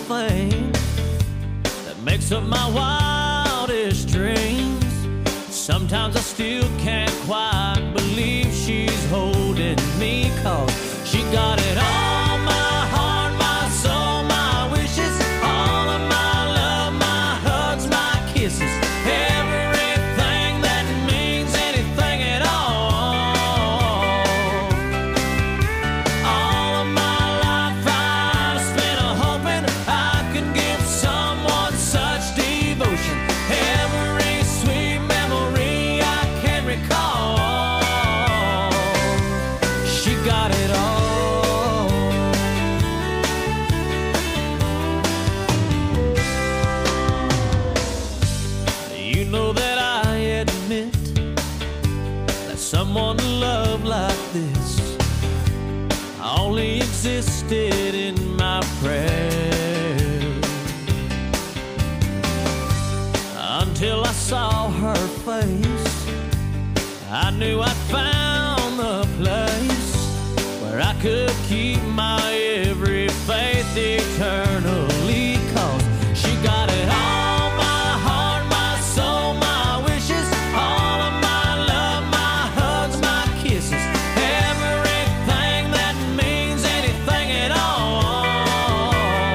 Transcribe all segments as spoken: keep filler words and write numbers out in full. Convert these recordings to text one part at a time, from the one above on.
thing that makes up my wildest dreams. Sometimes I still can't quite believe she's holding me, 'cause she got it all, my heart, my soul, my wishes, all of my love, my hugs, my kisses, everything that means anything at all. All of my life I've spent a hoping I could give someone such devotion. Every sweet memory I can recall, she got it all. You know that I admit that someone to love like this only existed in my prayers, until I saw her face. I knew I'd found the place where I could keep my every faith eternally, 'cause she got it all, my heart, my soul, my wishes, all of my love, my hugs, my kisses, everything that means anything at all.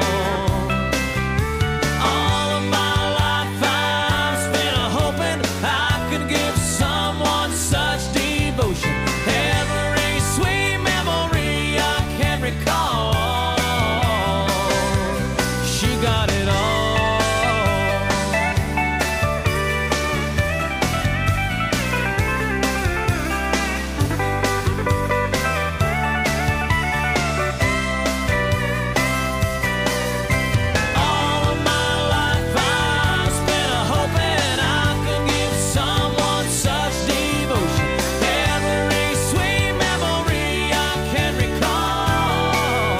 All of my life I've spent a hoping I could give someone such devotion. Every sweet memory I can recall, she got it all. All of my life I've spent a hoping I could give someone such devotion. Every sweet memory I can recall.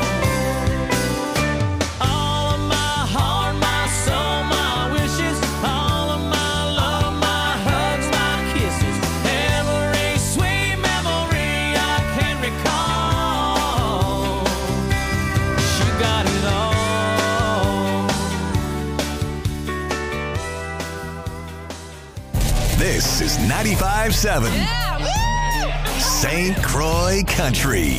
All of my heart, my soul, my wishes, all of my love, my hugs, my kisses, every sweet memory I can recall. She got it all. This is ninety-five seven Saint Croix Country.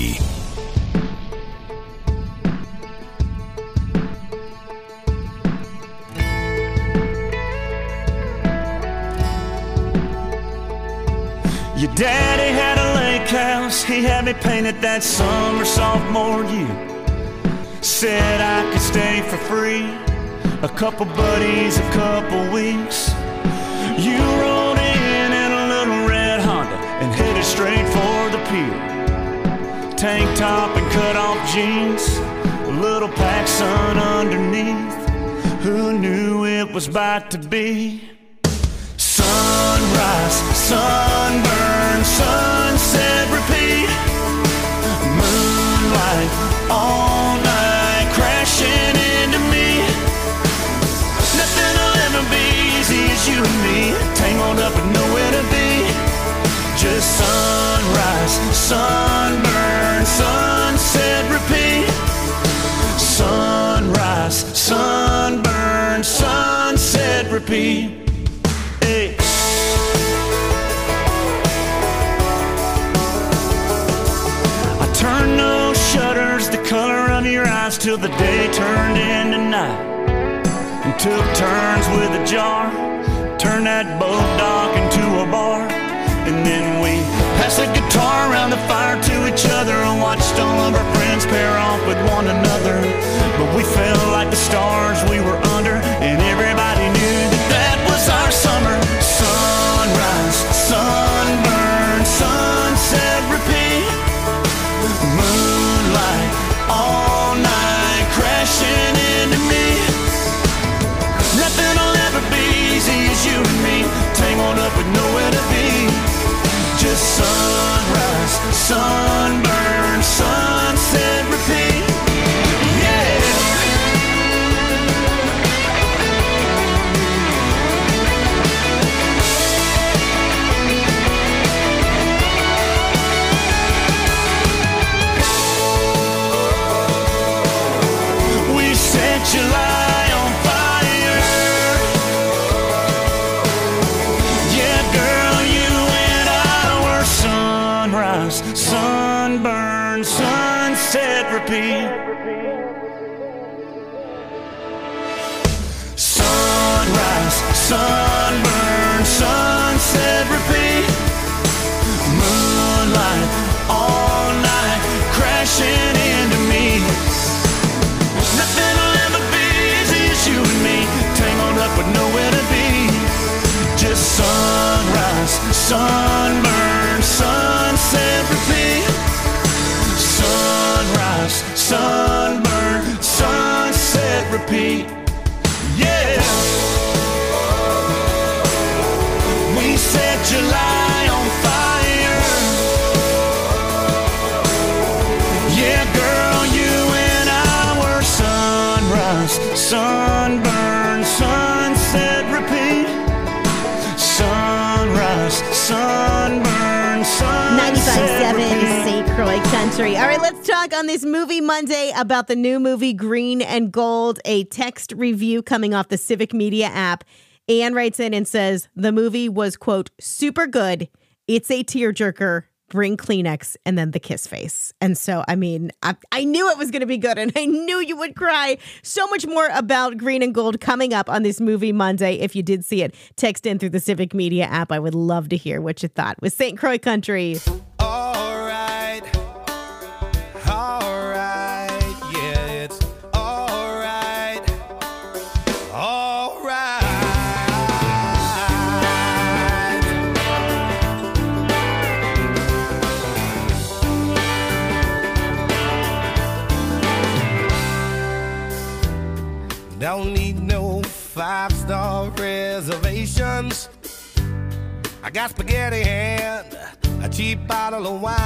Your daddy had a lake house, he had me painted that summer sophomore year. Said I could stay for free, a couple buddies, a couple weeks. You rolled in in a little red Honda and headed straight for the pier. Tank top and cut off jeans, a little PacSun underneath. Who knew it was about to be? Sunrise, sunburn, sunset, repeat. Moonlight, all night, crashing into me. Nothing will ever be easy as you and me, tangled up and nowhere to be. Just sunrise, sunburn, sunset, repeat. Sunrise, sunburn, sunset, repeat. Hey. I turned those shutters the color of your eyes till the day turned into night, and took turns with a jar, turned that boat dock into a bar. And then we passed the guitar around the fire to each other and watched all of our friends pair off with one another. But we felt like the stars we were under, and everybody knew that that was our summer. Sunrise, sunburn, sunset, repeat. Moonlight, all night, crashing into me. Nothing will ever be easy as you and me, tangled up with nowhere to be. Just sunrise, sunburn, sunset, repeat. Yeah. Sunburn, sunset, repeat. Moonlight, all night, crashing into me. Nothing will ever be easy as you and me, tangled up with nowhere to be. Just sunrise, sunburn, sunset, repeat. Sunrise, sunburn, sunset, repeat. Yeah. We set July on fire. Yeah, girl, you and I were sunrise, sunburn, sunset, repeat. Sunrise, sunburn, sunset, ninety-five point seven repeat. Saint Croix Country. All right, let's talk on this Movie Monday about the new movie Green and Gold, a text review coming off the Civic Media app. Ann writes in and says, the movie was, quote, super good. It's a tearjerker. Bring Kleenex, and then the kiss face. And so, I mean, I, I knew it was going to be good, and I knew you would cry. So much more about Green and Gold coming up on this Movie Monday. If you did see it, text in through the Civic Media app. I would love to hear what you thought. With Saint Croix Country. All right, all right, yeah, it's all right, all right. Don't need no five-star reservations. I got spaghetti and a cheap bottle of wine.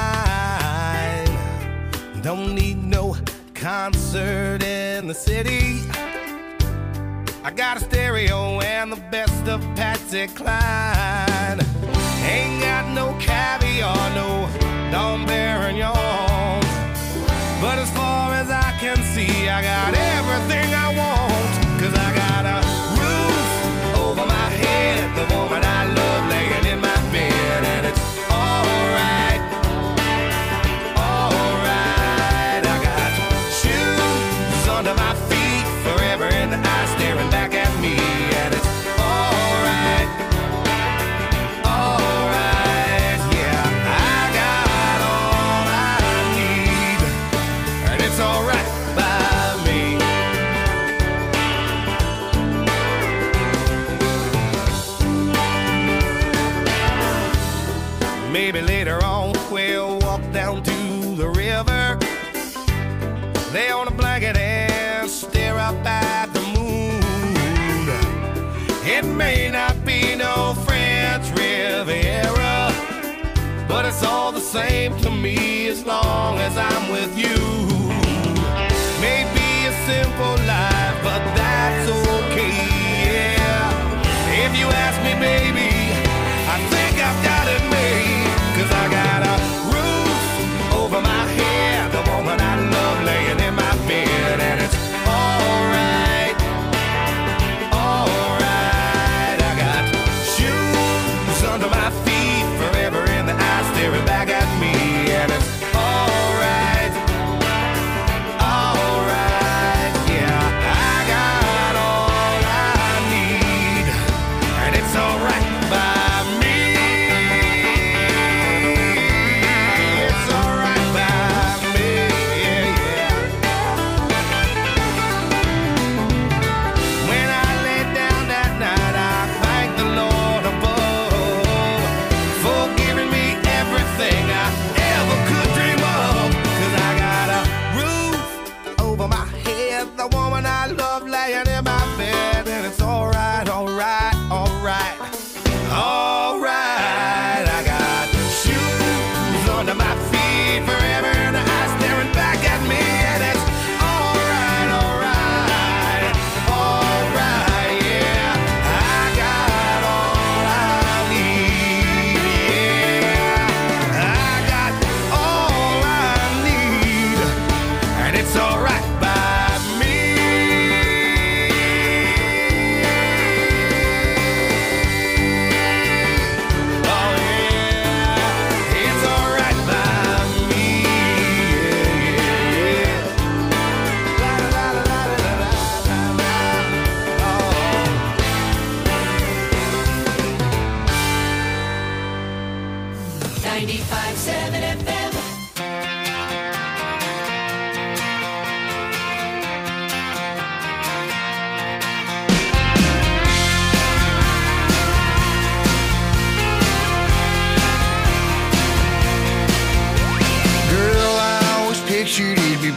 Don't need no concert in the city. I got a stereo and the best of Patsy Cline. Ain't got no caviar, no Dom Perignon. But as far as I can see, I got everything I want. Cause I got a roof over my head, the woman I love laying in my bed. And it's alright, alright. I got shoes under my feet, forever in the eye staring back at me. And it's alright, alright. Yeah, I got all I need, and it's alright by me. Maybe later on we'll walk down to the river, lay on a blanket and stare up at the moon. It may not be no French Riviera, but it's all the same to me as long as I'm with you. Maybe a simple life, but that's okay, yeah. If you ask me, baby, I think I've got it made. Cause I got a roof over my head, the woman I love laying in my bed. And it's alright, alright. I got shoes under my feet, forever in the eye staring back at me. And it's alright, alright. Yeah, I got all I need, and it's alright by me. It's alright by me, yeah, yeah. When I lay down that night, I thank the Lord above for giving me everything I ever could dream of. Cause I got a roof over my head, the woman I love laying in my bed. And it's alright, alright, alright, alright. I got shoes under my feet, forever in the eye staring back at me. And it's alright, alright, alright, yeah. I got all I need, yeah. I got all I need, and it's alright by me.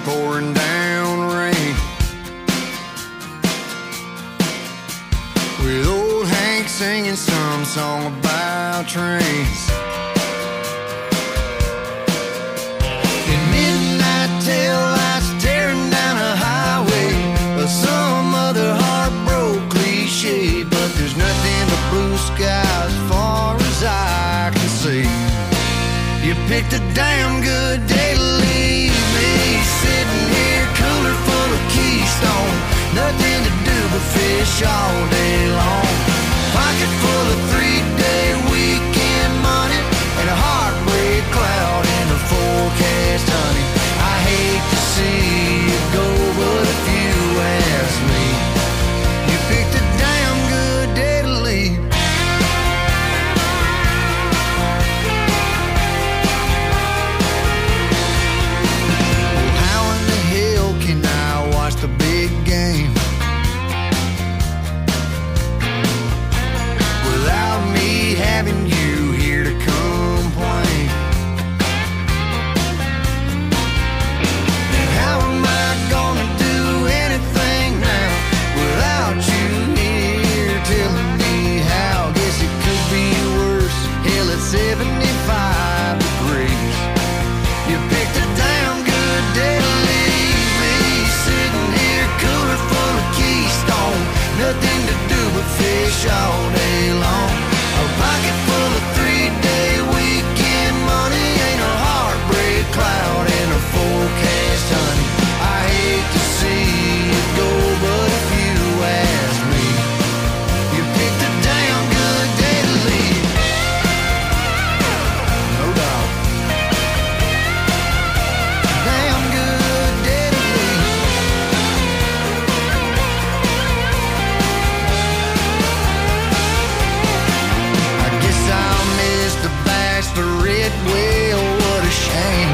pouring down rain. With old Hank singing some song about trains. In midnight tail lights tearing down a highway, or some other heartbroken cliche. But there's nothing but blue skies as far as I can see. You picked a damn good day to leave me, sitting here cooler full of Keystone. Nothing to do but fish all day long. Pocket full of three-day weekend money and a heartbreak cloud in the forecast, honey. I hate to see you go, but if you ask me, you picked a damn good day to leave. How in the hell can I watch the big game without me having you here to complain? And how am I gonna do anything now without you here telling me how? Guess it could be worse. Hell, it's seventy-five degrees. You picked a damn good day to leave me, sitting here cooler full of Keystone. Nothing to do but fish all day long. A pocket full of three-day weekend money ain't a heartbreak cloud in a forecast, honey. I hate to see you go, but if you ask me, you picked a damn good day to leave. No doubt. Damn good day to leave. I guess I'll miss the bachelorette. Well, what a shame.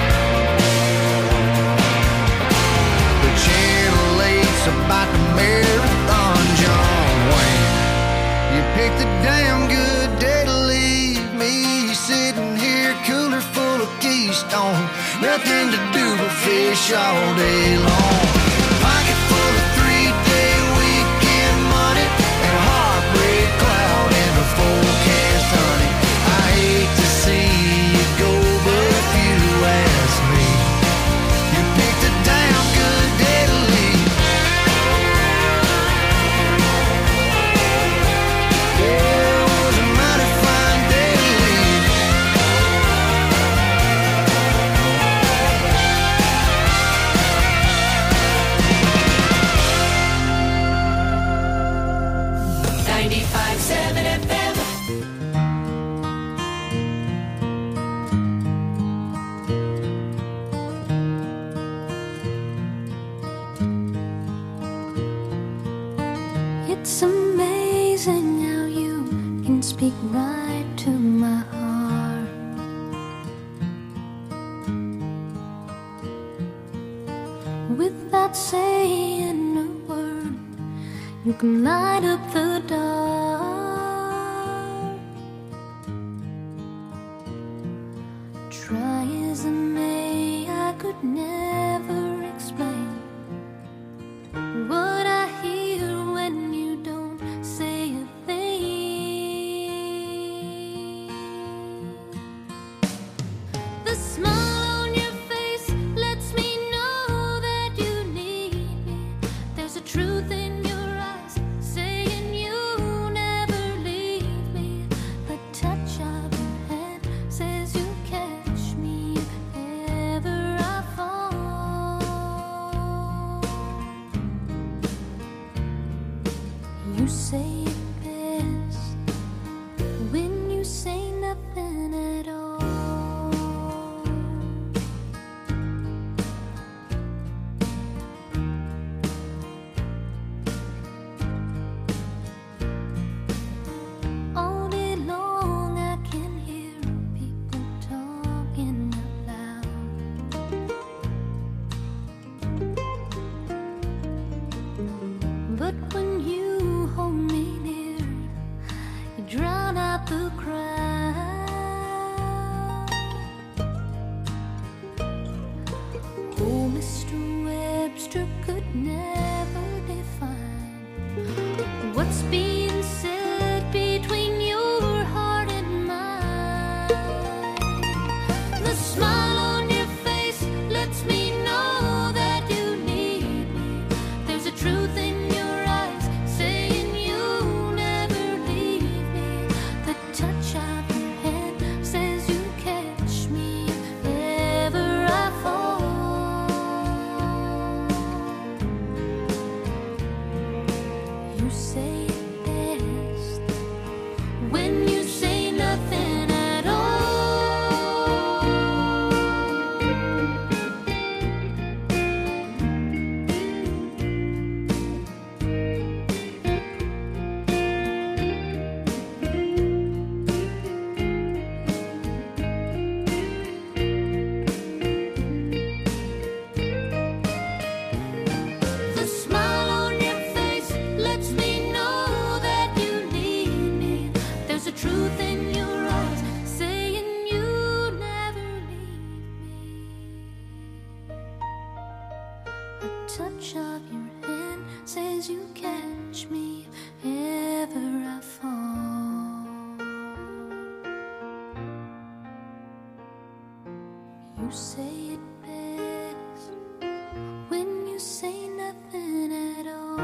The Channel eight's about the marathon, John Wayne. You picked a damn good day to leave me, sitting here cooler full of Keystone. Nothing to do but fish all day long. Pocket full of three-day weekend money and a heartbreak cloud in the forecast, honey. I hate to see you go, but if you ask me, you picked a damn good day to leave. Yeah, it was a mighty fine day to leave. ninety-five seven F M. It's amazing how you can speak right to my heart. Without saying a word, you can light up the dark. Try as I may, I could never explain what I hear when you don't say a thing. The smile on your face lets me know that you need me. There's a truth in your eyes saying you never leave me. The touch of your hand says you catch me if ever I fall. You say it best when you say nothing at all. All day long I can hear people talking out loud. But when you hold me near, you drown out the crowd. Oh, mystery. never define what's being said between your heart and mine. The smile on your face lets me know that you need me. There's a truth in your eyes saying you'll never leave me. The touch of your hand says you catch me if ever I fall. You say it best when you say nothing at all. The smile on your face lets me know that you need me. There's a truth in your eyes saying you never leave me. A touch of your hand says you catch me if ever I fall. You say it best when you say nothing at all.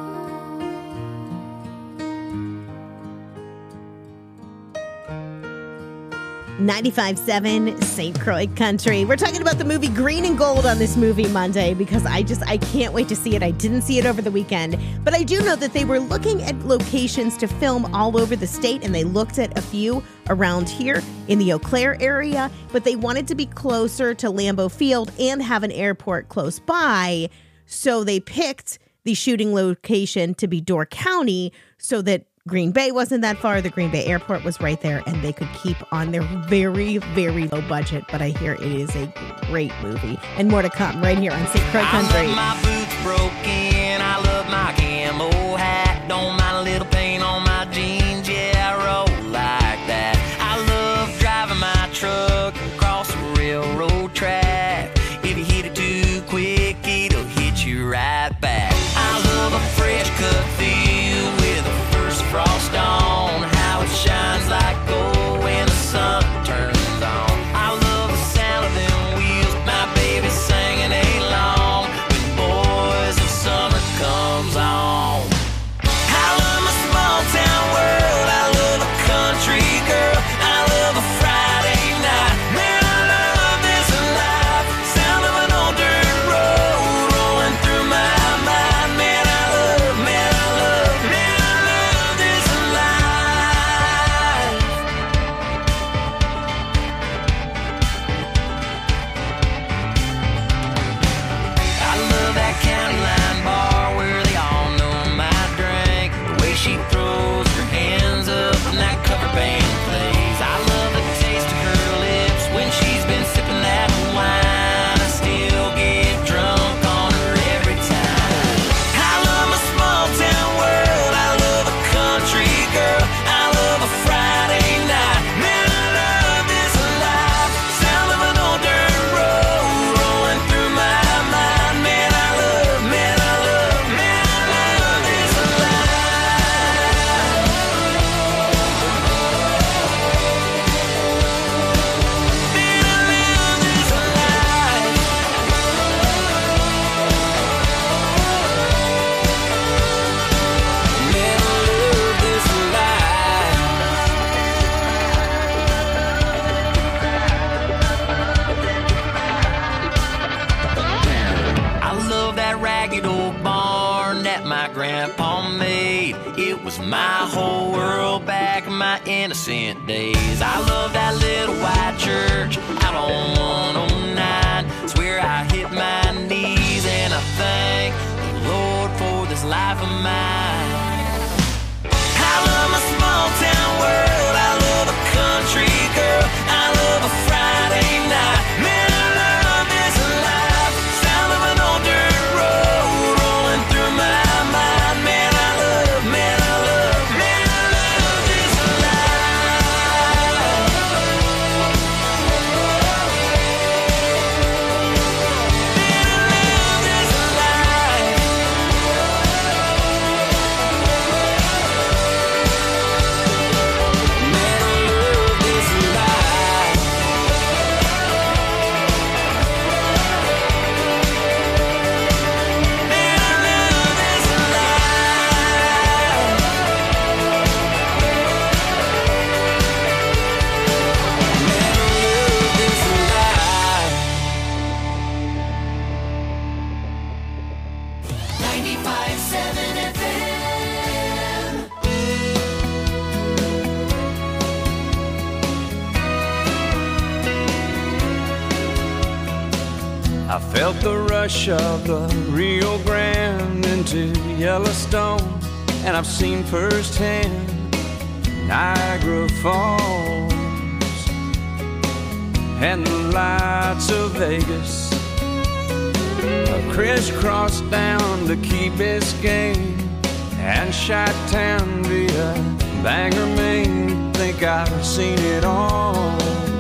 ninety-five point seven Saint Croix Country. We're talking about the movie Green and Gold on this Movie Monday because I just, I can't wait to see it. I didn't see it over the weekend, but I do know that they were looking at locations to film all over the state, and they looked at a few around here in the Eau Claire area, but they wanted to be closer to Lambeau Field and have an airport close by, so they picked the shooting location to be Door County so that Green Bay wasn't that far. The Green Bay Airport was right there, and they could keep on their very, very low budget. But I hear it is a great movie. And more to come right here on Saint Croix I Country. love my boots broken. I love my camo hat. Don't mind a little paint on my jeans. Yeah, I roll like that. I love driving my truck across the railroad track. If you hit it too quick, it'll hit you right back. I love a fresh cut field with a first frost on. How it shines like gold when the sun turns on. I love the sound of them wheels, my baby singing along with boys when summer comes on. I love my small town world. I love a country girl. I love a Friday night. Man, I love this life. Sound of an old dirt road rolling through my mind. Man, I love, man, I love, man, I love this life. I love that county line bar where they all know my drink. The way she throws her hands up when that cover band plays. I love the taste of her lips when she's been sipping that wine. I still get drunk on her every time. I love my small town world. I love a country girl. I love a Friday night. Man, I love this life. Sound of an old dirt road rolling through my mind. Man, I love, man, I love, man, I love this life. Man, I love this life. Man, I love this life. I love that ragged old barn that my grandpa made. It was my whole world back in my innocent days. I love that little white church out on one oh nine. It's where I hit my knees and I thank the Lord for this life of mine. I love my small town world. I love a country girl. I love a Friday night. Man, I love this life. Sound of an old dirt road rolling through my mind. Man, I love, man, I love, man, I love this life. Man, I love this life. ninety-five seven F M. I felt the rush of the Rio Grande into Yellowstone, and I've seen firsthand Niagara Falls and the lights of Vegas. I crisscrossed down to Key Biscayne and Chi-Town via Bangor, Maine. Think I've seen it all,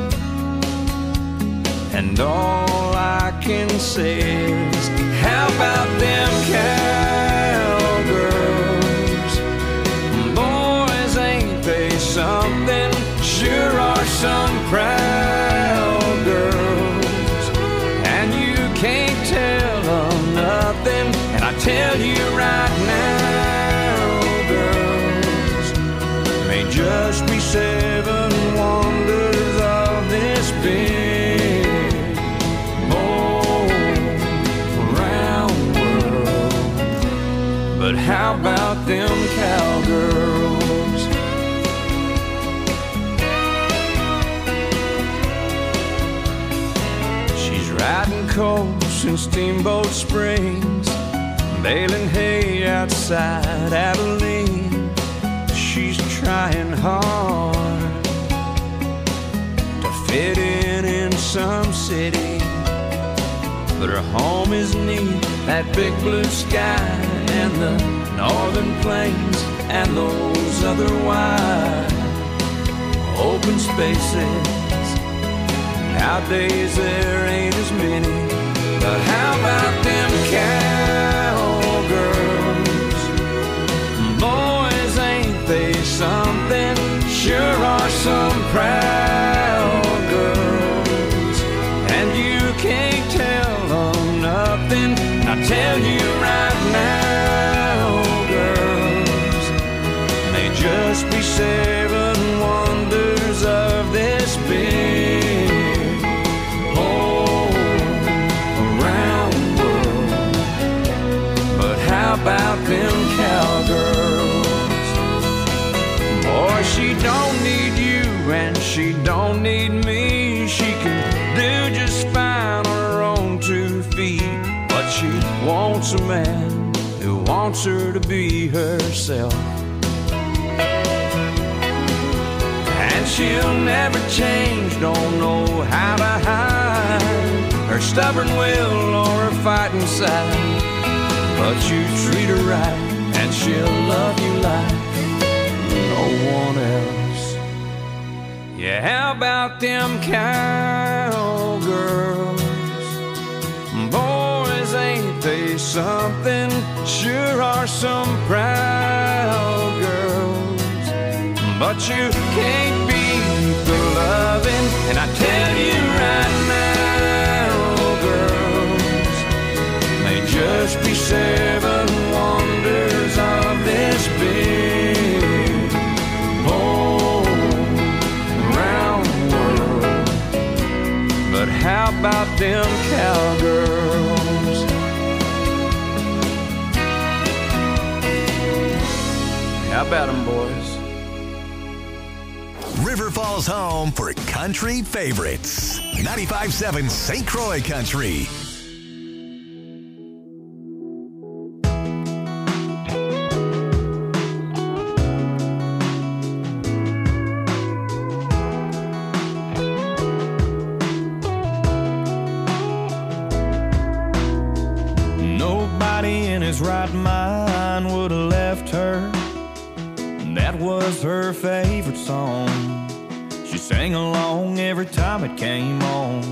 and all I can say is, how about them cowgirls? Boys, ain't they something? Sure are some proud girls, and you can't tell them nothing. And I tell you right now, girls, may just be seven wonders of this big but how about them cowgirls? She's riding coast in Steamboat Springs, baling hay outside Abilene. She's trying hard to fit in in some city, but her home is neat, that big blue sky and the northern plains and those other wide open spaces. Nowadays there ain't as many, but how about them cowgirls? Boys, ain't they something? Sure are some proud girls, and you can't tell them nothing. I tell you right now, girls, may just be seven wonders of this big whole around world. But how about them cowgirls? Boy, she don't need you and she don't need me. She can do just fine on her own two feet, but she wants a man who wants her to be herself. And she'll never change, don't know how to hide her stubborn will or her fighting side. But you treat her right and she'll love you like no one else. Yeah, how about them cowgirls? Boys, ain't they something? Sure are some proud girls, but you can't beat the loving. And I tell you right now, girls, may just be seven wonders of this big whole round world. But how about them cowgirls? How about them, boys? River Falls home for country favorites. ninety-five seven Saint Croix Country. Nobody in his right mind would have left her. That was her favorite song. She sang along every time it came on.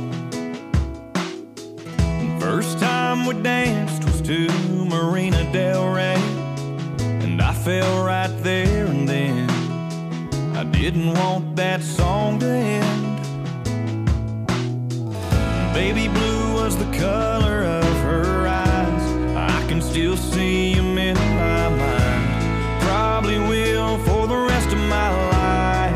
First time we danced was to Marina Del Rey, and I fell right there and then. I didn't want that song to end. Baby blue was the color of her eyes. I can still see them in my mind. Probably will for the rest of my life.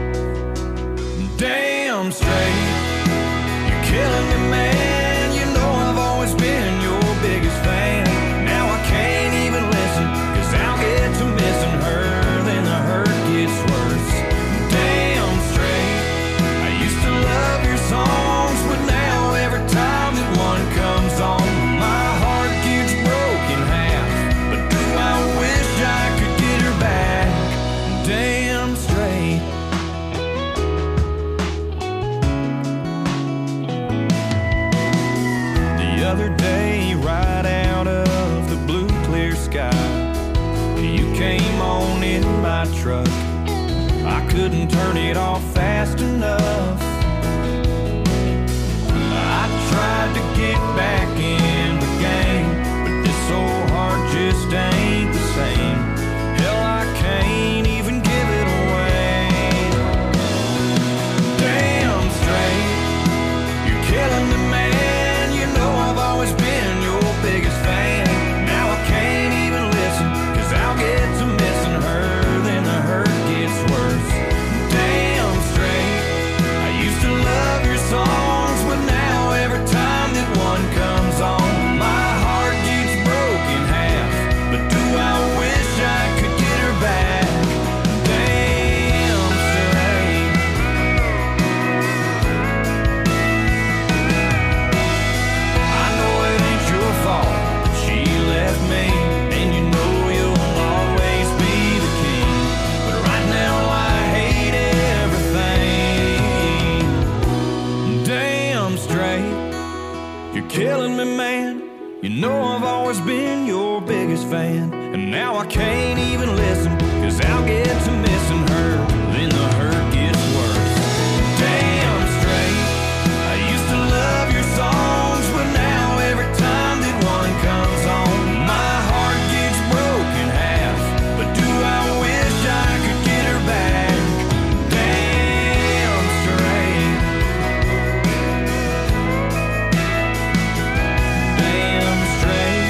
Damn straight, you're killing me, man. You know I've always been your biggest fan. Now I can't truck. I couldn't turn it off fast enough. I tried to get back in the game, but this old heart just ain't the same. Hell, I can't even give it away. Damn straight, you're killing me, man. You know I've always been your biggest fan. Now I can't even listen, cause I'll get to missing her, then the hurt gets worse. Damn straight, I used to love your songs, but now every time that one comes on, my heart gets broken half. But do I wish I could get her back? Damn straight. I know it ain't your fault that she left me, and you know you'll always be the king. But right now I hate everything. Damn straight, you're killing me, man. You know I've always been your biggest fan, and now I can't even listen, cause I'll get to missing her, then the hurt gets worse. Damn straight, I used to love your songs, but now every time that one comes on, my heart gets broken half. But do I wish I could get her back? Damn straight. Damn straight.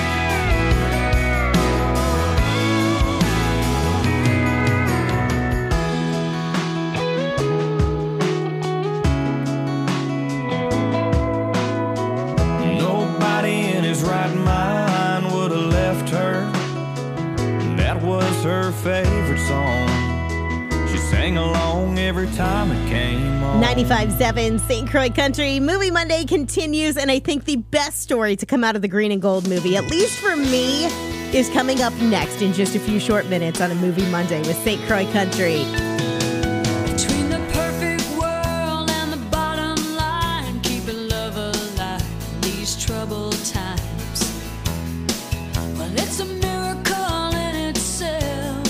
Nobody in his right mind would have left her. That was her favorite song. She sang along every time it came on. ninety-five point seven Saint Croix Country. Movie Monday continues, and I think the best story to come out of the Green and Gold movie, at least for me, is coming up next in just a few short minutes on a Movie Monday with Saint Croix Country. Between the perfect world and the bottom line, keeping love alive in these troubled times. Well, it's a miracle in itself,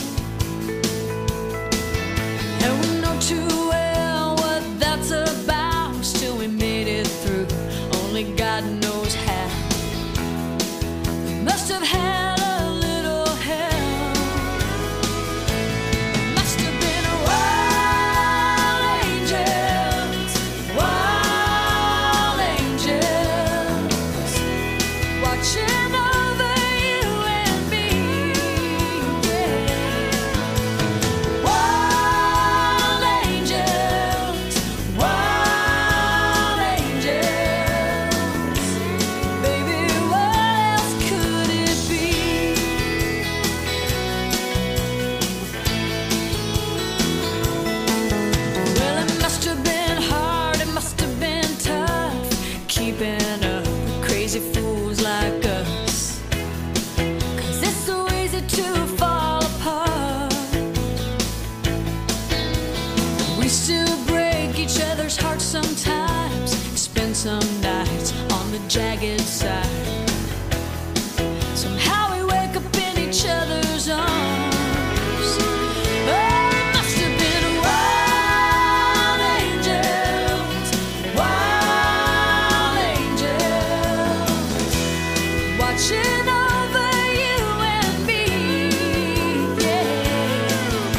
and we know too well what that's about. Still, we made it through. Only God knows how. We must have had a little help. Must have been wild angels, wild angels, watching over you and me. Yeah. Wild angels, wild angels. Baby, what else could it be? Well, it must have been hard, it must have been tough, keeping up with crazy fools like us. 'Cause it's so easy to fall apart. We still break each other's hearts sometimes, spend some nights on the jagged side. Somehow we wake up in each other's arms. Oh, it must have been wild angels, wild angels, watching over you and me. Yeah.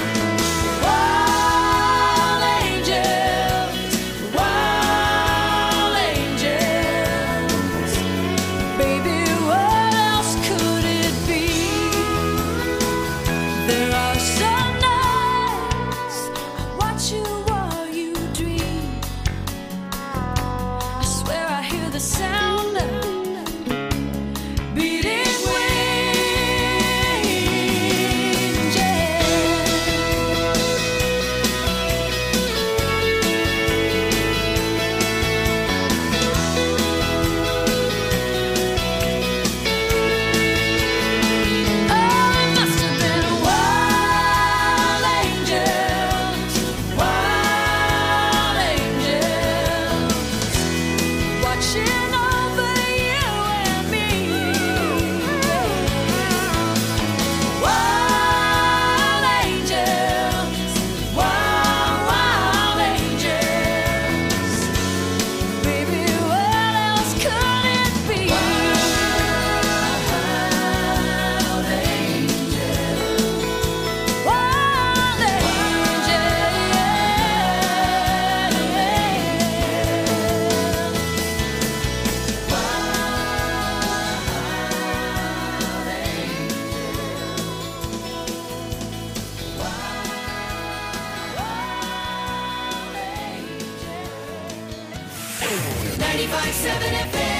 Wild angels, wild angels, ninety-five point seven F M.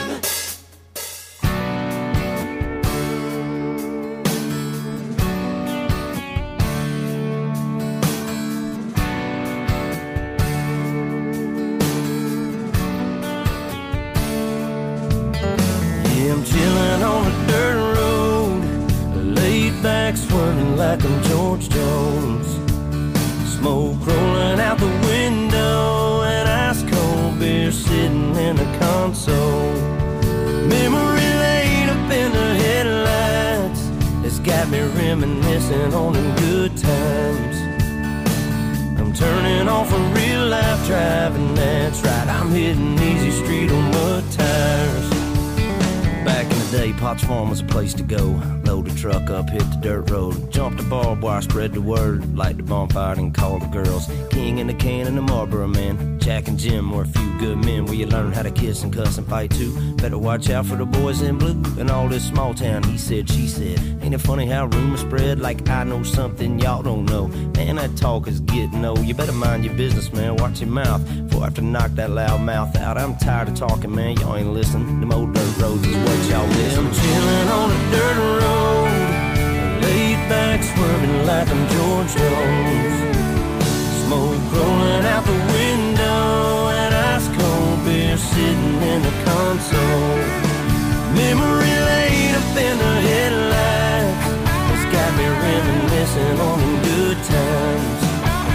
I'm chilling on a dirt road, laid back swerving like I'm George Jones. Smoke rolling out the window and ice cold beer sitting in the console. Memory laid up in the headlights, it's got me reminiscing on them good times. I'm turning off a real life driving, that's right, I'm hitting easy street on mud tires. Back in the day, Potts Farm was a place to go. Load the truck up, hit the dirt road. Jump the barbed wire, spread the word. Light the bonfire and call the girls. King in the can and the Marlboro man. Jack and Jim were a few good men where you learn how to kiss and cuss and fight too. Better watch out for the boys in blue. And all this small town, he said, she said. Ain't it funny how rumors spread like I know something y'all don't know? Man, that talk is getting old. You better mind your business, man. Watch your mouth before I have to knock that loud mouth out. I'm tired of talking, man. Y'all ain't listening. Them old dirt roads is what y'all miss. I'm chilling on a dirt road, laid back swerving like I'm George Jones. Smoke rolling out the window and ice cold beer sitting in the console. Memory laid up in the headlights, it's got me reminiscing on them good times.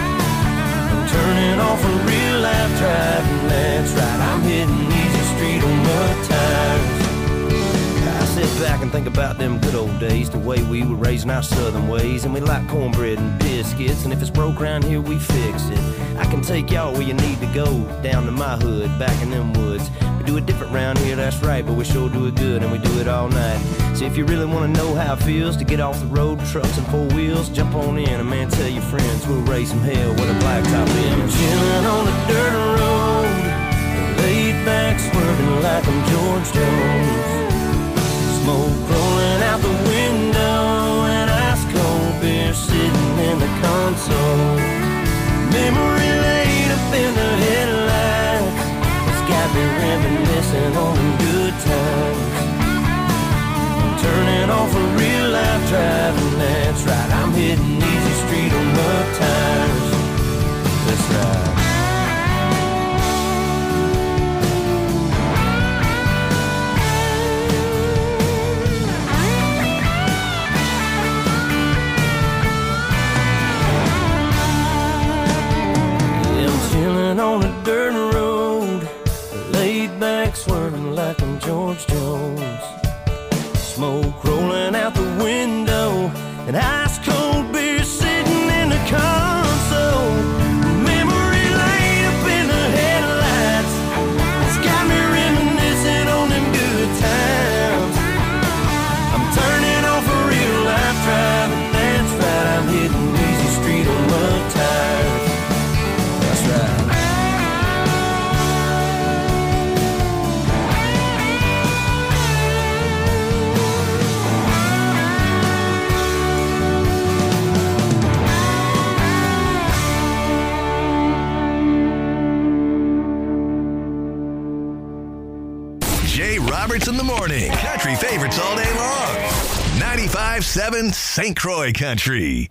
I'm turning off a real life driving, that's right, I'm hitting easy street on mud tires. I sit back and think about them good old days, the way we were raising our southern ways. And we like cornbread and biscuits, and if it's broke around here, we fix it. I can take y'all where you need to go, down to my hood, back in them woods. We do it different round here, that's right, but we sure do it good, and we do it all night. So if you really want to know how it feels to get off the road, trucks and four wheels, jump on in, and man, tell your friends, we'll raise some hell with a blacktop in. I'm chilling on the dirt road, laid back swerving like I'm George Jones. Smoke rolling out the window and ice cold beer sitting in the console. Memory laid up in the headlights, it's got me reminiscing on them good times. I'm turning off a real life driving, that's right, I'm hitting easy street on mud tires. That's right. Chilling on a dirt road, laid back swerving like I'm George Jones. Smoke rolling out the window and ice cold beer sitting in the console. Memory laid up in the headlights, it's got me reminiscing on them good times. I'm turning off a real life driving, that's right, I'm hitting easy street on mud tires. Jay Roberts in the morning. Country favorites all day long. ninety-five point seven Saint Croix Country.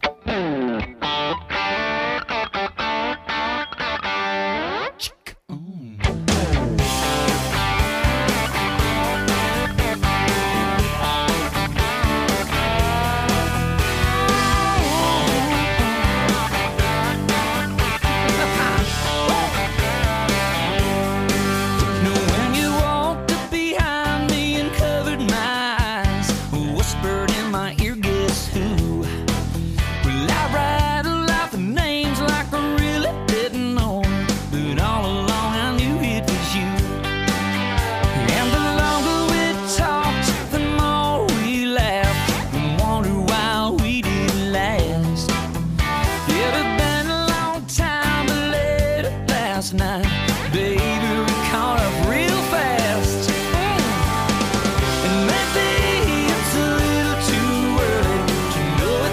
Know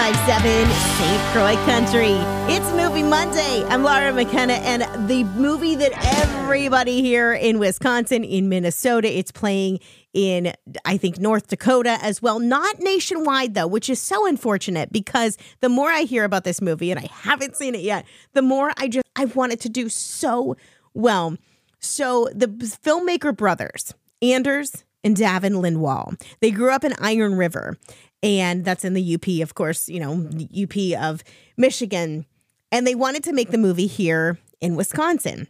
ninety-five point seven Saint Croix Country. It's Movie Monday. I'm Laura McKenna, and the movie that everybody here in Wisconsin, in Minnesota, it's playing in, I think, North Dakota as well. Not nationwide, though, which is so unfortunate because the more I hear about this movie, and I haven't seen it yet, the more I just, I want it to do so well. So the filmmaker brothers, Anders and Davin Lindwall, they grew up in Iron River. And that's in the U P, of course, you know, the U P of Michigan. And they wanted to make the movie here in Wisconsin.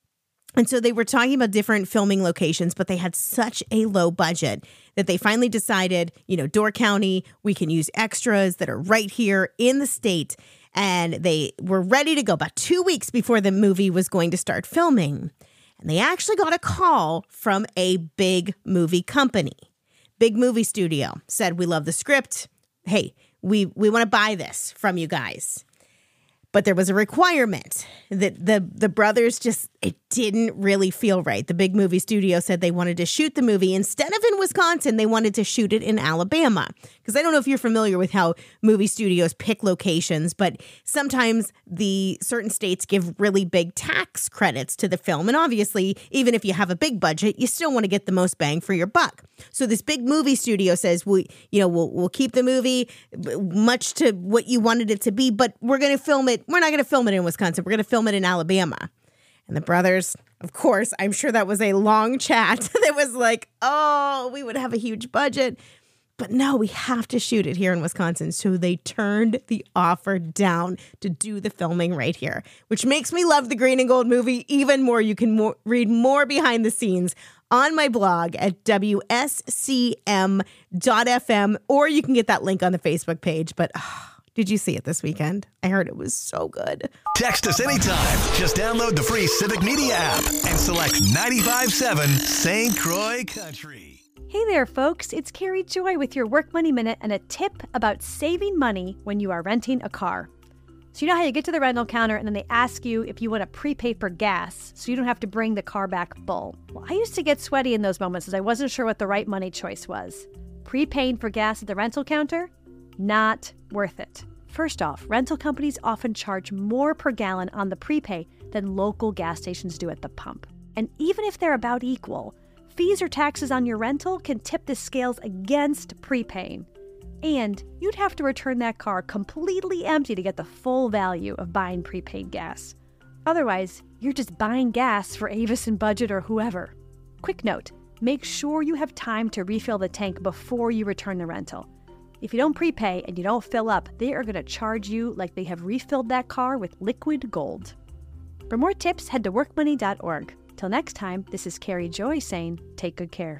And so they were talking about different filming locations, but they had such a low budget that they finally decided, you know, Door County, we can use extras that are right here in the state. And they were ready to go about two weeks before the movie was going to start filming. And they actually got a call from a big movie company. Big movie studio said, we love the script. Hey, we, we want to buy this from you guys. But there was a requirement that the, the brothers just, it didn't really feel right. The big movie studio said they wanted to shoot the movie. Instead of in Wisconsin, they wanted to shoot it in Alabama. Because I don't know if you're familiar with how movie studios pick locations, but sometimes the certain states give really big tax credits to the film. And obviously, even if you have a big budget, you still want to get the most bang for your buck. So this big movie studio says, we, you know, we'll, we'll keep the movie much to what you wanted it to be, but we're going to film it. We're not going to film it in Wisconsin. We're going to film it in Alabama. And the brothers, of course, I'm sure that was a long chat that was like, oh, we would have a huge budget. But no, we have to shoot it here in Wisconsin. So they turned the offer down to do the filming right here, which makes me love the Green and Gold movie even more. You can more, read more behind the scenes on my blog at W S C M dot F M, or you can get that link on the Facebook page. But oh, did you see it this weekend? I heard it was so good. Text us anytime. Just download the free Civic Media app and select ninety-five point seven Saint Croix Country. Hey there, folks. It's Carrie Joy with your Work Money Minute and a tip about saving money when you are renting a car. So you know how you get to the rental counter and then they ask you if you want to prepay for gas so you don't have to bring the car back full. Well, I used to get sweaty in those moments as I wasn't sure what the right money choice was. Prepaying for gas at the rental counter? Not worth it. First off, rental companies often charge more per gallon on the prepay than local gas stations do at the pump. And even if they're about equal, fees or taxes on your rental can tip the scales against prepaying. And you'd have to return that car completely empty to get the full value of buying prepaid gas. Otherwise, you're just buying gas for Avis and Budget or whoever. Quick note, make sure you have time to refill the tank before you return the rental. If you don't prepay and you don't fill up, they are going to charge you like they have refilled that car with liquid gold. For more tips, head to work money dot org. Till next time, this is Carrie Joy saying, take good care.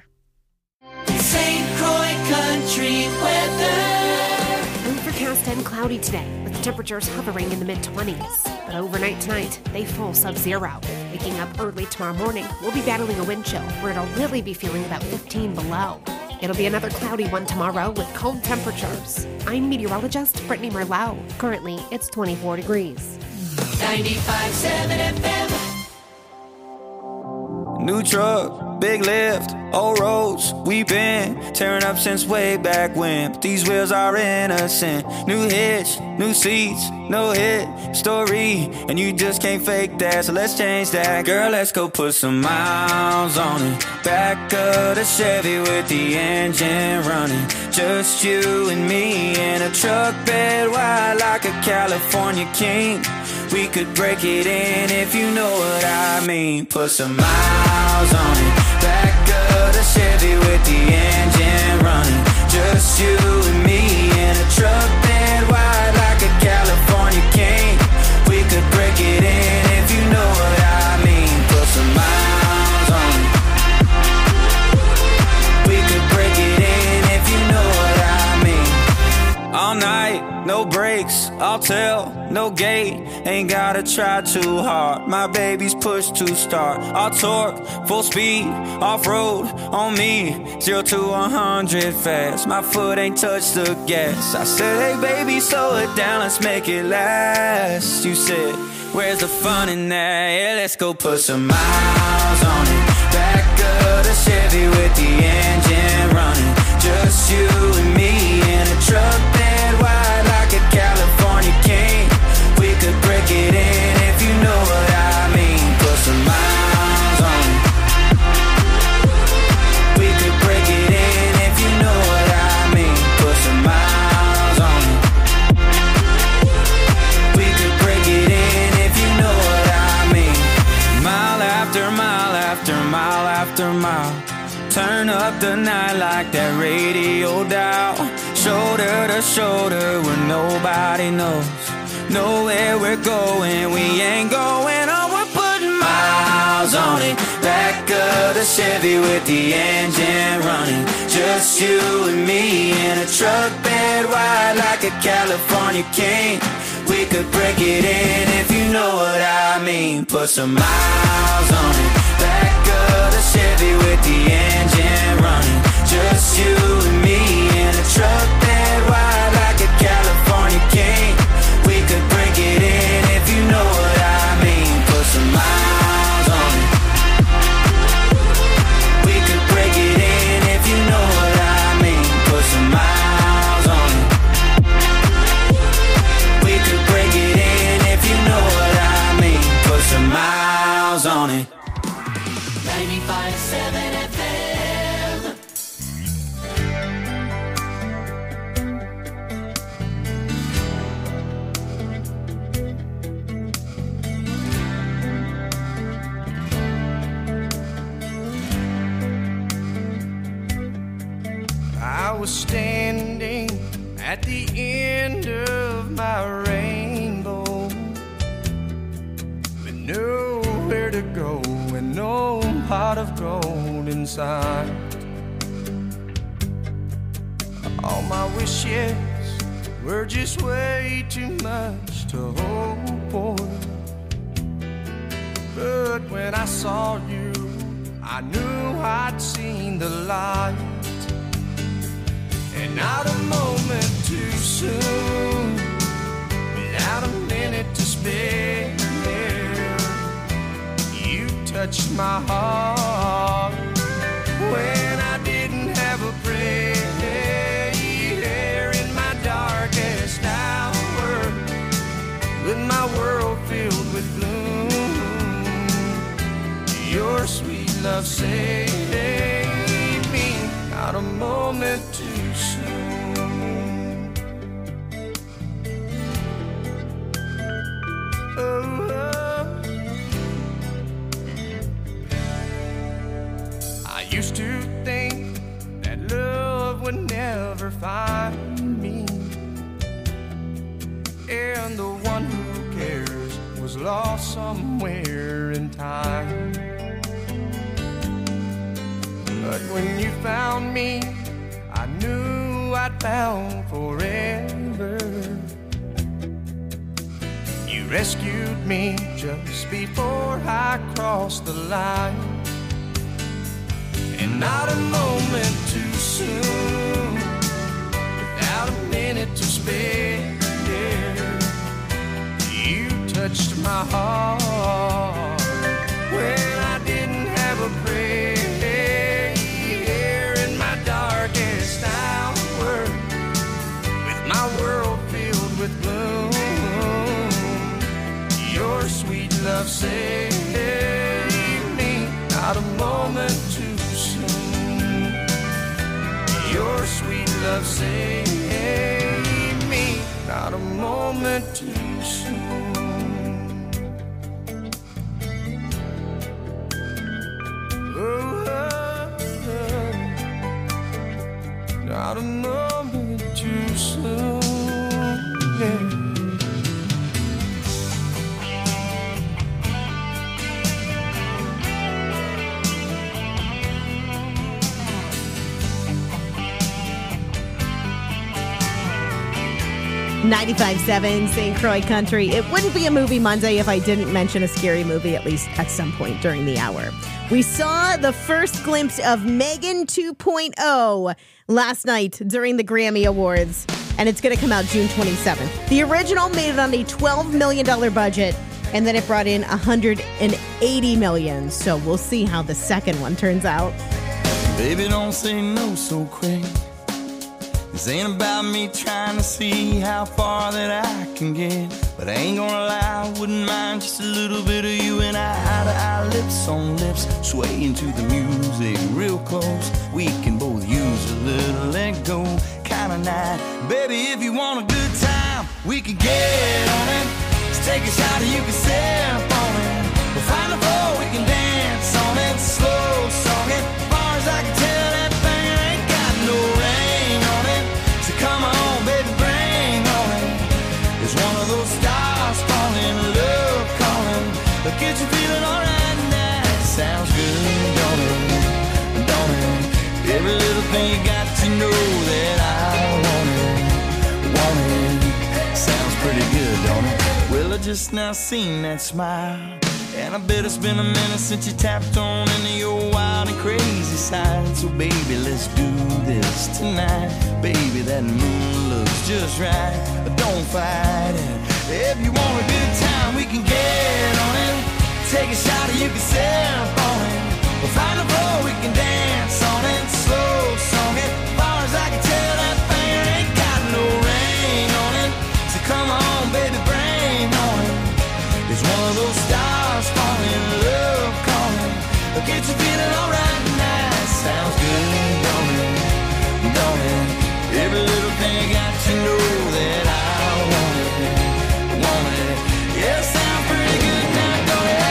Saint Croix Country weather. Overcast and cloudy today, with temperatures hovering in the mid-twenties. But overnight tonight, they fall sub-zero. Waking up early tomorrow morning, we'll be battling a wind chill, where it'll really be feeling about fifteen below. It'll be another cloudy one tomorrow with cold temperatures. I'm meteorologist Brittany Merlot. Currently, it's twenty-four degrees. ninety-five point seven F M. New truck, big lift, old roads, we been tearing up since way back when. But these wheels are innocent. New hitch, new seats, no hit story, and you just can't fake that, so let's change that. Girl, let's go put some miles on it. Back of the Chevy with the engine running. Just you and me in a truck bed wide like a California king. We could break it in if you know what I mean. Put some miles on it. Back of the Chevy with the engine running. Just you and me in a truck bed wide like a California king. We could break it in if you know what I mean. Put some miles on it. We could break it in if you know what I mean. All night, no brakes, I'll tell, no gate. Ain't gotta try too hard. My baby's push to start. All torque, full speed, off-road on me. Zero to one hundred fast. My foot ain't touched the gas. I said, hey baby, slow it down, let's make it last. You said, where's the fun in that? Yeah, let's go put some miles on it. Back of the Chevy with the engine running. Just you and me in a truck bed wide like a after mile. Turn up the night like that radio dial. Shoulder to shoulder where nobody knows. Nowhere we're going, we ain't going home. We're putting miles on it. Back of the Chevy with the engine running. Just you and me in a truck bed wide like a California king. We could break it in if you know what I mean. Put some miles on it. Back of the Chevy with the engine running. Just you and me in a truck bed wide like a California king. We could break it in if you know what I mean. Put some miles on it. We could break it in if you know what I mean. Put some miles on it. We could break it in if you know what I mean. Put some miles on it. ninety-five point seven F M. I was standing at the end of my rainbow with nowhere to go and no pot of gold inside. All my wishes were just way too much to hope for. But when I saw you, I knew I'd seen the light. And not a moment too soon, without a minute to spare, you touched my heart when I didn't have a prayer. In my darkest hour, with my world filled with gloom, your sweet love saved me. Not a moment too soon. Oh, oh. I used to think that love would never find me, and the one who cares was lost somewhere in time. But when you found me, I knew I'd found forever. You rescued me just before I crossed the line. And not a moment too soon, without a minute to spare, you touched my heart when I didn't have a prayer. In my darkest hour, with my world filled with gloom, your sweet love saved me. Not a moment too soon. Your sweet love saved me. Not a moment too soon. Oh, oh, oh. Not a moment too soon. Yeah. ninety-five point seven Saint Croix Country. It wouldn't be a movie Monday if I didn't mention a scary movie at least at some point during the hour. We saw the first glimpse of Megan two point oh last night during the Grammy Awards, and it's going to come out June twenty-seventh. The original made it on a twelve million dollars budget, and then it brought in one hundred eighty million dollars. So we'll see how the second one turns out. Baby, don't say no so quick. This ain't about me trying to see how far that I can get. But I ain't gonna lie, I wouldn't mind just a little bit of you and I. Eye to eye, lips on lips, swaying to the music real close. We can both use a little let go kind of night. Baby, if you want a good time, we can get on it. Just take a shot and you can sip on it. We'll find a floor, we can dance on it. Slow song get you feeling alright now. Sounds good, don't it? Don't it? Every little thing you got to know that I want it, want it. Sounds pretty good, don't it? Well, I just now seen that smile, and I bet it's been a minute since you tapped on into your wild and crazy side. So baby, let's do this tonight. Baby, that moon looks just right. Don't fight it. If you want a good time, we can get on it. Take a shot or you can sip on it. We'll find a floor, we can dance on it. Slow song it. As far as I can tell, that thing ain't got no ring on it. So come on, baby, bring on it. It's one of those stars falling, love calling. I'll get you feeling alright now. Sounds good, don't it? Don't it? Every little thing got to know that I want it, want it. Yeah, sounds pretty good now, don't it?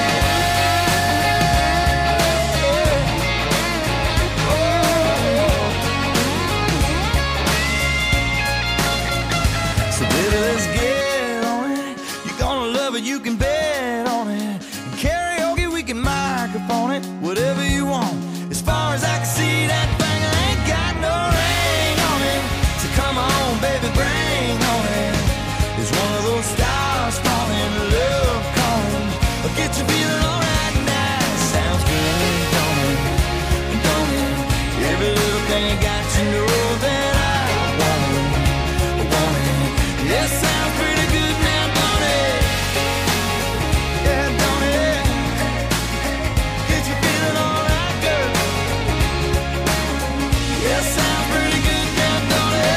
Oh. So baby, let's get on it. You're gonna love it, you can bet on it. And karaoke, we can microphone it. Whatever you want. As far as I can see, that thing ain't got no ring on it. So come on, baby, bring on it. It's one of those stars falling, love calling. I'll get you feeling alright now. Sounds good, don't it? Don't it? Every little thing you got to know that I want it, want it. Yeah, sounds pretty good now, don't it? Yeah, don't it? Get you feeling alright, girl. Yeah, sounds pretty good now, don't it?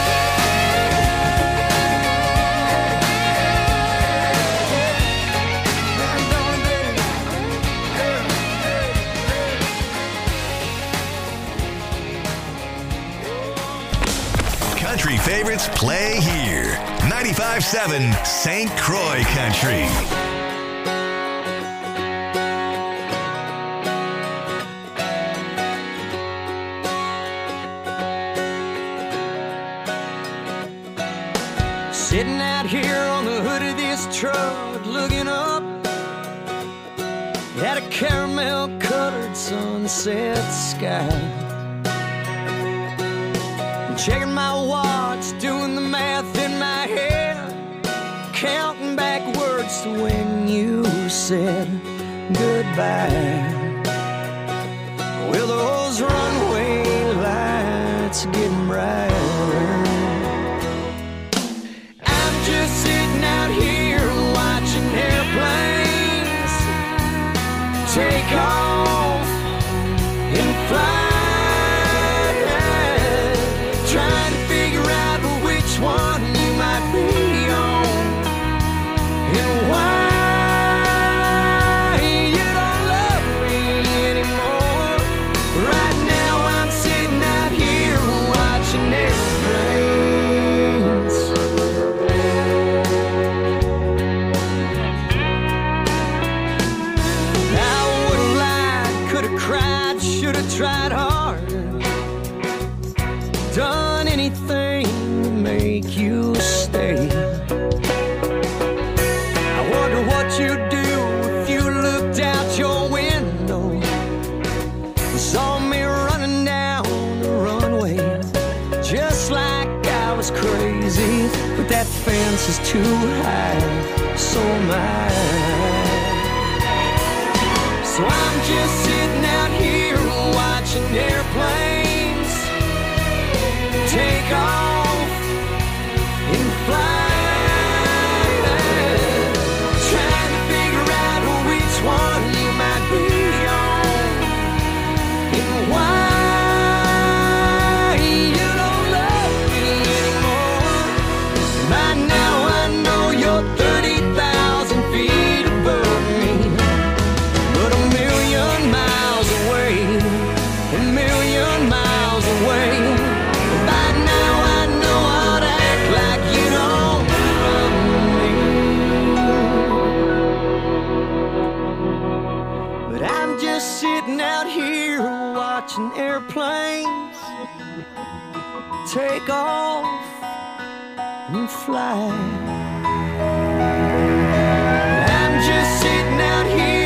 Country favorites play here. ninety-five seven Saint Croix Country. Sitting out here on the hood of this truck, looking up at a caramel-colored sunset sky. Checking my watch, doing the math in my head, counting backwards to when you said goodbye. Well, those runway lights are getting brighter. I'm just sitting out here watching airplanes take off and fly. Trying to figure out which one you might be on and why you don't love me anymore. Right now I'm sitting out here watching airplanes. I would've lied, could've cried, should've tried harder, done anything to make you stay. I wonder what you'd do if you looked out your window and saw me running down the runway, just like I was crazy. But that fence is too high, so am I. So I'm just sitting out here watching airplanes take off and fly. Trying to figure out which one you might be on and why you don't love me anymore. By now I know you're thirty thousand feet above me, but a million miles away, a million miles away. By now I know I'd act like you don't love me. But I'm just sitting out here watching airplanes take off and fly. I'm just sitting out here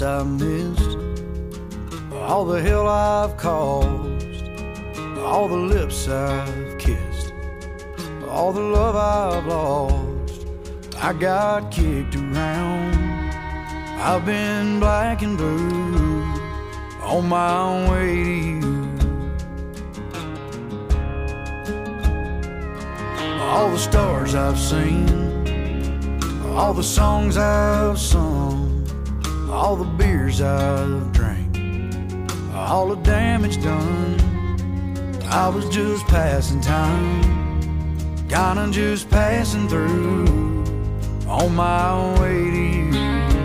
I've missed, all the hell I've caused, all the lips I've kissed, all the love I've lost. I got kicked around, I've been black and blue, on my way to you. All the stars I've seen, all the songs I've sung, all the beers I've drank, all the damage done. I was just passing time, kinda just passing through, on my way to you.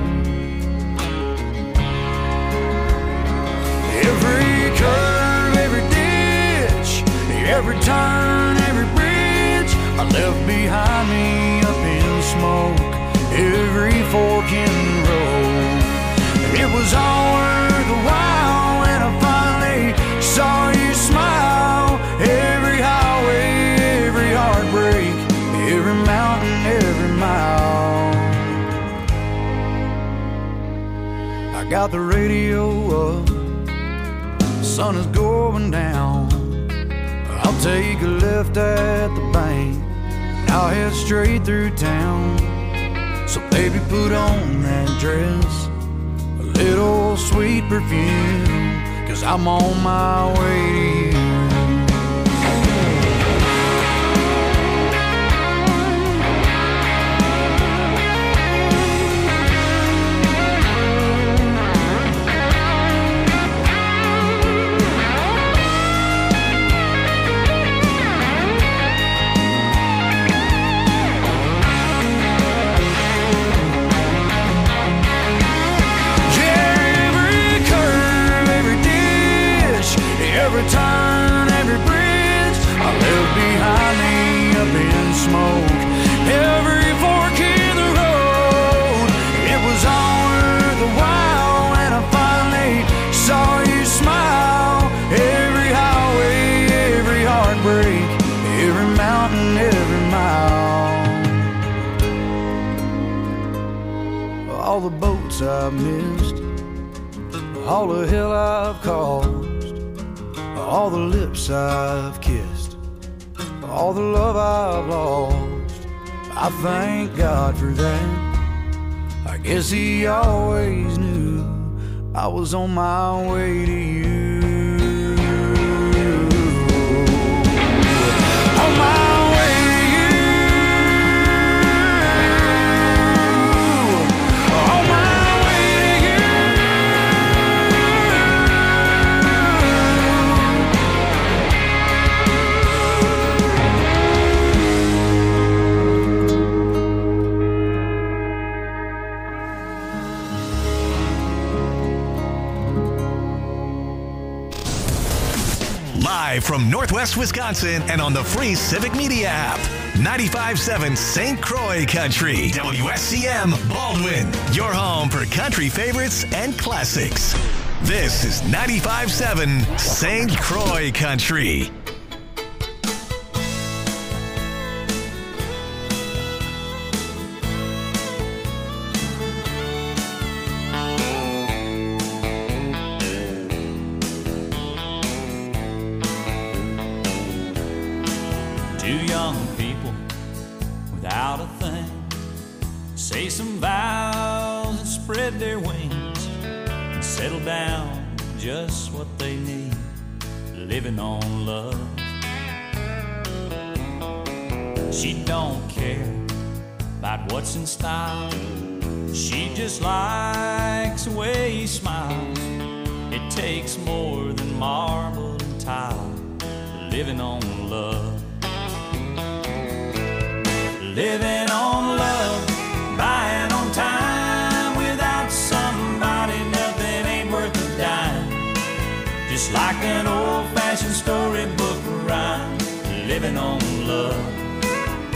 Every curve, every ditch, every turn, every bridge I left behind me up in smoke, every fork in the road. It was all worth a while when I finally saw you smile. Every highway, every heartbreak, every mountain, every mile. I got the radio up, the sun is going down. I'll take a left at the bank, I'll head straight through town. So baby, put on that dress, a little sweet perfume, 'cause I'm on my way to you. Every turn, every bridge I left behind me up in smoke, every fork in the road. It was all worth a while when I finally saw you smile. Every highway, every heartbreak, every mountain, every mile. All the boats I've missed, all the hell I've caused, all the lips I've kissed, all the love I've lost. I thank God for that. I guess He always knew I was on my way to you. On my way to you. On my way to you. Live from Northwest Wisconsin and on the free Civic Media app. ninety-five point seven Saint Croix Country. W S C M Baldwin. Your home for country favorites and classics. This is ninety-five point seven Saint Croix Country. Two young people without a thing say some vows and spread their wings and settle down just what they need, living on love. She don't care about what's in style, she just likes the way he smiles. It takes more than marble and tile, living on love. Living on love, buying on time. Without somebody, nothing ain't worth a dime. Just like an old-fashioned storybook rhyme. Living on love.